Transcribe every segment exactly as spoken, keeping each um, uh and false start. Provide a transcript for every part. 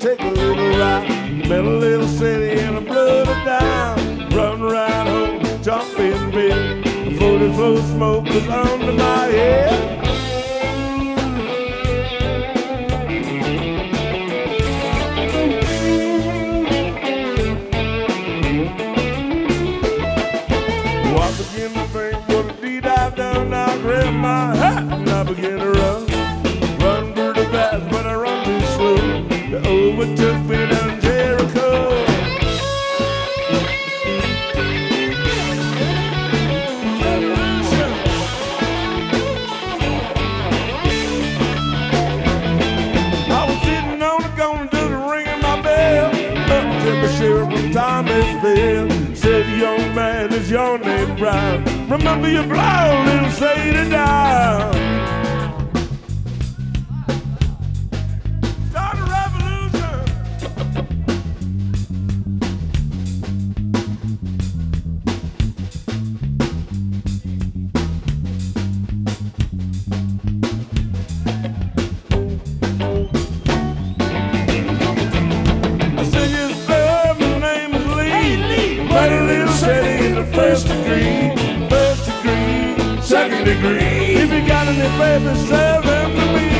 take a little ride. Met a little city and I blowed it down. Run right home, jump in bed. forty flow smoke was under my head. Well, I begin to think what a deed I've done. I grab my hat and I begin to run. Run pretty fast, but I run too slow. They overtook me down Jericho. I was sitting on the corner just ringing my bell. Up to the sheriff from Thomasville. Said, young man, is your name Brown? Remember your blow, little Sadie down. Start a revolution. I said, yes, sir, my name is Lee. Hey, Lee. Mighty little city in the first degree. First degree, second degree. If you got any baby, serve them to me.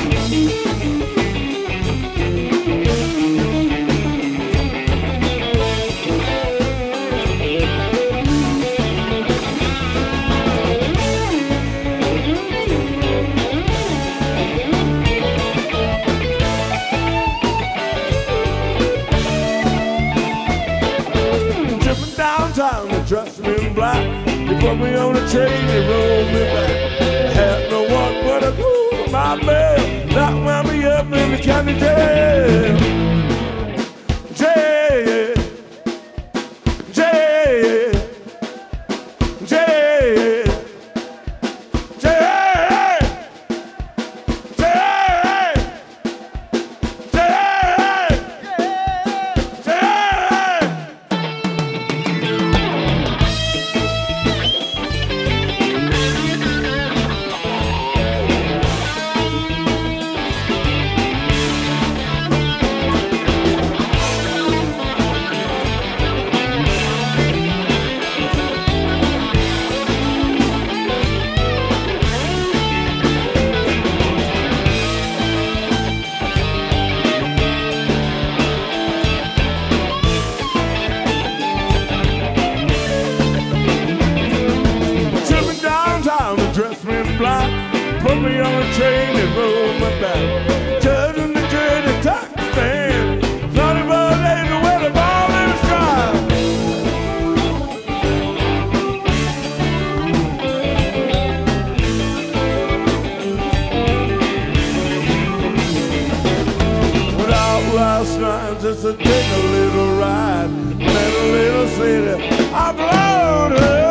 Tripping downtown, they dressed me in black. They put me on a train, they rolled me back. I had no one but a cool in my bed. That wound me up in the county jail. Jail, jail, jail, jail, jail, jail, jail. Dressed me in black, put me on a train and rolled me back. Judging the jury, tax stand, thirty-four days away the ball in the stride. Went out last night just to take a little ride. Met a little city, I blowed her.